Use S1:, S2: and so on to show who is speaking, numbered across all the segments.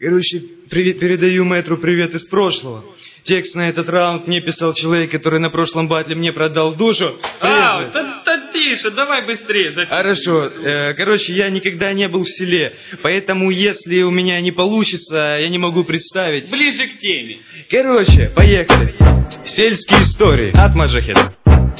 S1: Короче, передаю мэтру привет из прошлого. Текст на этот раунд мне писал человек, который на прошлом батле мне продал душу.
S2: Тише, давай быстрее.
S1: Хорошо. Короче, я никогда не был в селе, поэтому если у меня не получится, я не могу представить.
S2: Ближе к теме.
S1: Короче, поехали. Сельские истории от Маджахеда.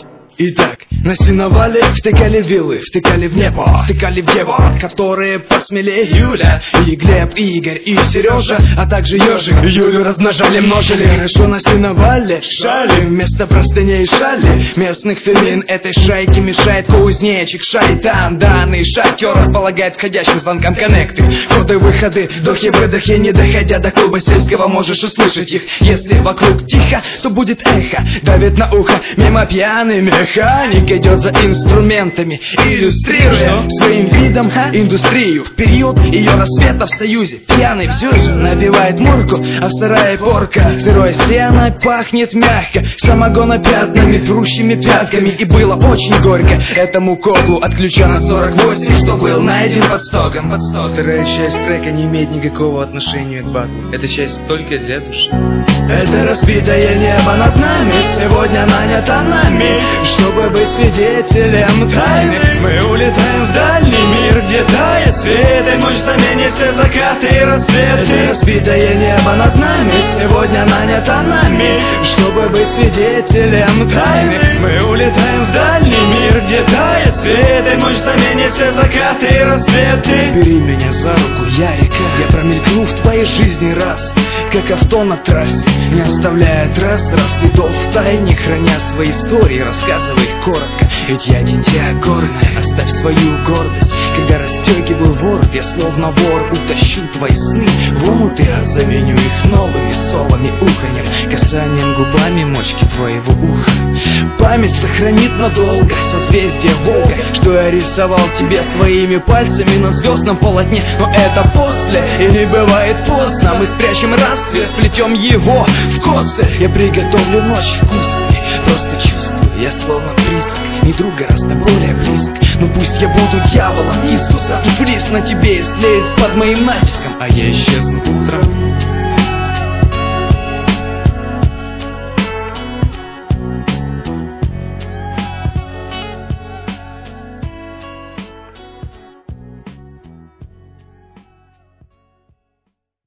S1: Итак, на сеновале втыкали вилы, втыкали в небо, втыкали в дева, которые посмелее Юля, и Глеб, и Игорь, и Сережа, а также ежик. Юлю размножали, множили. Хорошо на сеновале шали, вместо простыней шали. Местных фемин этой шайки мешает кузнечик, шайтан. Данный шатер располагает входящим звонкам коннекты. Входы-выходы, вдохи-выдохи, не доходя до клуба сельского, можешь услышать их. Если вокруг тихо, то будет эхо, давит на ухо, мимо пьяный механик идет за инструментами, иллюстрируя своим видом индустрию. В период ее рассвета в Союзе пьяный все же набивает морку, а в сарае порка. Сырое сено пахнет мягко, самогона пятнами, трущими пятками. И было очень горько этому коклу от ключа на 48, что был найден под стоком. Вторая часть трека не имеет никакого отношения к батлу. Эта часть только для души. Это разбитое небо над нами сегодня нанято нами, чтобы быть свидетелем тайны. Мы улетаем в дальний мир, где тает свет, и ночь заменит все закаты и рассветы. Это разбитое небо над нами сегодня нанято нами, чтобы быть свидетелем тайны. Мы улетаем в дальний мир, где тает свет, и ночь заменит все закаты и рассветы. Бери меня за руку, я река, я промелькну в твоей жизни раз, как авто на трассе, не оставляя трасс, расцветов в тайне, храня свои истории, рассказывай их коротко. Ведь я дитя горное, оставь свою гордость. Когда расстегиваю ворот, я словно вор утащу твои сны в омуты, а заменю их новыми солами, уханьем, касанием губами мочки твоего уха. Память сохранит надолго созвездие Волга, что я рисовал тебе своими пальцами на звездном полотне. Но это после, и не бывает поздно. Мы спрячем рассвет, сплетем его в косы. Я приготовлю ночь вкусами, просто чувствую, я словно призрак, и друг гораздо более близок. Но пусть я буду дьяволом Иисуса, и флис на тебе слеет под моим натиском, а я исчезну утром.